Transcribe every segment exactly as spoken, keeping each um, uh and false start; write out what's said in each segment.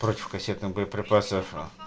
против кассетных боеприпасов.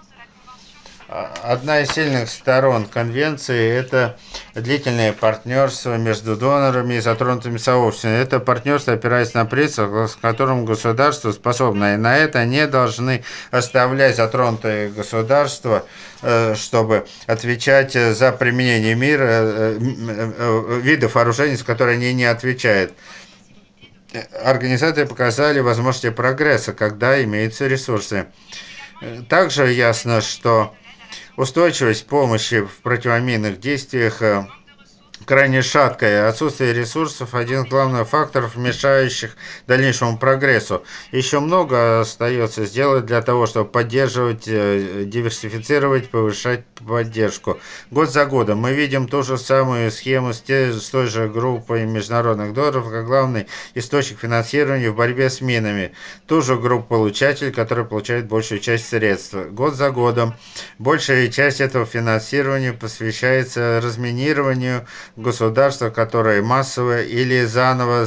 Одна из сильных сторон конвенции – это длительное партнерство между донорами и затронутыми сообществами. Это партнерство опирается на принцип, с которым государство способно. И на это не должны оставлять затронутые государства, чтобы отвечать за применение мира видов вооружений, за которые они не отвечают. Организаторы показали возможности прогресса, когда имеются ресурсы. Также ясно, что устойчивость помощи в противоминных действиях крайне шаткая. Отсутствие ресурсов – один из главных факторов, мешающих дальнейшему прогрессу. Еще много остается сделать для того, чтобы поддерживать, диверсифицировать, повышать поддержку. Год за годом мы видим ту же самую схему с, те, с той же группой международных доноров, как главный источник финансирования в борьбе с минами. Ту же группу получателей, которые получают большую часть средств. Год за годом большая часть этого финансирования посвящается разминированию государства, которые массово или заново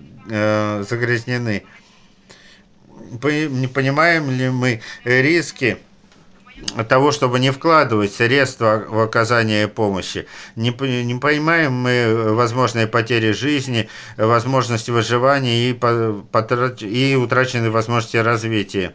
загрязнены. Не понимаем ли мы риски того, чтобы не вкладывать средства в оказание помощи? Не, не понимаем мы возможные потери жизни, возможности выживания и, потрат, и утраченные возможности развития.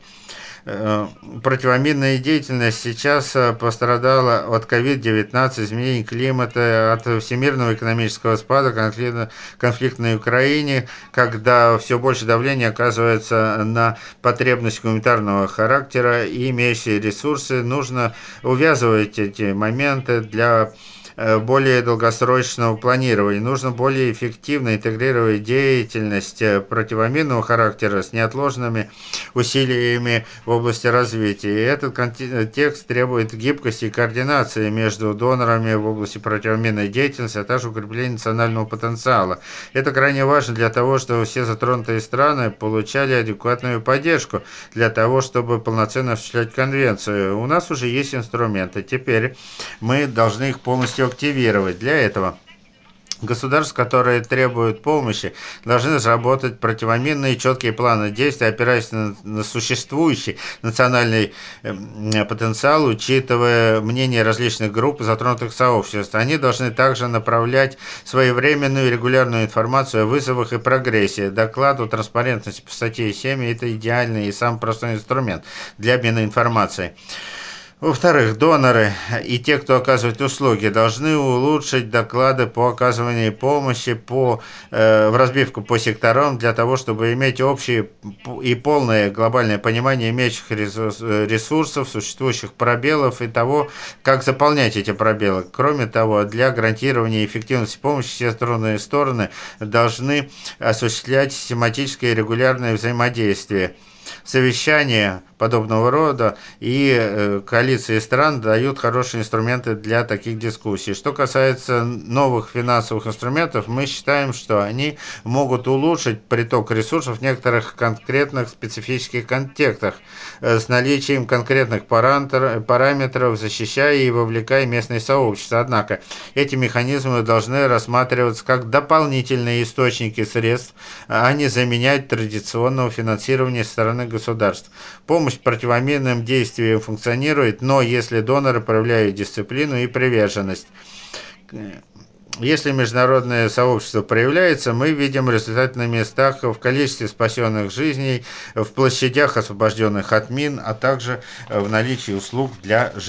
Противоминная деятельность сейчас пострадала от ковид девятнадцать, изменений климата, от всемирного экономического спада, конфликта, конфликта на Украине, когда все больше давления оказывается на потребность гуманитарного характера и имеющие ресурсы. Нужно увязывать эти моменты для более долгосрочного планирования. Нужно более эффективно интегрировать деятельность противоминного характера с неотложными усилиями в области развития. И этот контекст требует гибкости и координации между донорами в области противоминной деятельности, а также укрепления национального потенциала. Это крайне важно для того, чтобы все затронутые страны получали адекватную поддержку для того, чтобы полноценно осуществлять конвенцию. У нас уже есть инструменты. Теперь мы должны их полностью активировать. Для этого государства, которые требуют помощи, должны разработать противоминные четкие планы действий, опираясь на, на существующий национальный э, потенциал, учитывая мнения различных групп и затронутых сообществ. Они должны также направлять своевременную и регулярную информацию о вызовах и прогрессе. Доклад о транспарентности по статье семь – это идеальный и самый простой инструмент для обмена информацией. Во-вторых, доноры и те, кто оказывает услуги, должны улучшить доклады по оказыванию помощи по, э, в разбивку по секторам для того, чтобы иметь общее и полное глобальное понимание имеющих ресурсов, существующих пробелов и того, как заполнять эти пробелы. Кроме того, для гарантирования эффективности помощи все стороны стороны должны осуществлять систематическое и регулярное взаимодействие. Совещания подобного рода и э, коалиции стран дают хорошие инструменты для таких дискуссий. Что касается новых финансовых инструментов, мы считаем, что они могут улучшить приток ресурсов в некоторых конкретных специфических контекстах э, с наличием конкретных параметров, параметров, защищая и вовлекая местные сообщества. Однако эти механизмы должны рассматриваться как дополнительные источники средств, а не заменять традиционного финансирования со стороны государств. Помощь противоминным действиям функционирует, но если доноры проявляют дисциплину и приверженность. Если международное сообщество проявляется, мы видим результаты на местах в количестве спасенных жизней, в площадях, освобожденных от мин, а также в наличии услуг для жителей.